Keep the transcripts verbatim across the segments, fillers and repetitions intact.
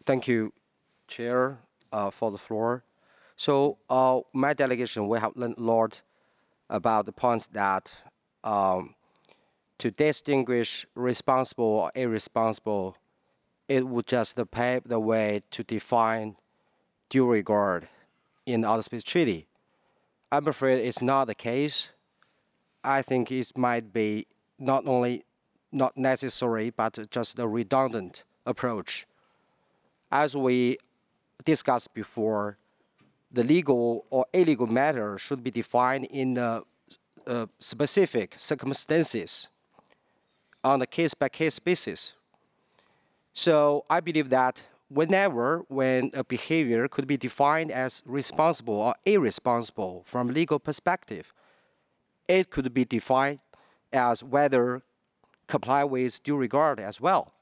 Thank you, Chair, uh, for the floor. So, uh, my delegation, we have learned a lot about the points that um, to distinguish responsible or irresponsible, it would just pave the way to define due regard in the Outer Space Treaty. I'm afraid it's not the case. I think it might be not only not necessary, but just a redundant approach. As we discussed before, the legal or illegal matter should be defined in the uh, specific circumstances on a case-by-case basis. So I believe that whenever when a behavior could be defined as responsible or irresponsible from legal perspective, it could be defined as whether comply with due regard as well.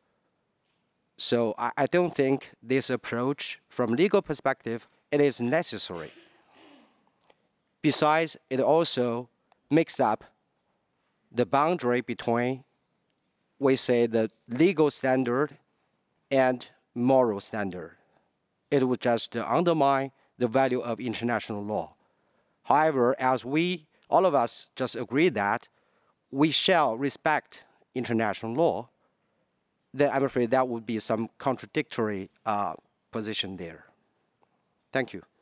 So I, I don't think this approach from legal perspective it is necessary. Besides, it also makes up the boundary between, we say, the legal standard and moral standard. It would just undermine the value of international law. However, as we, all of us, just agree that we shall respect international law, then I'm afraid that would be some contradictory uh, position there. Thank you.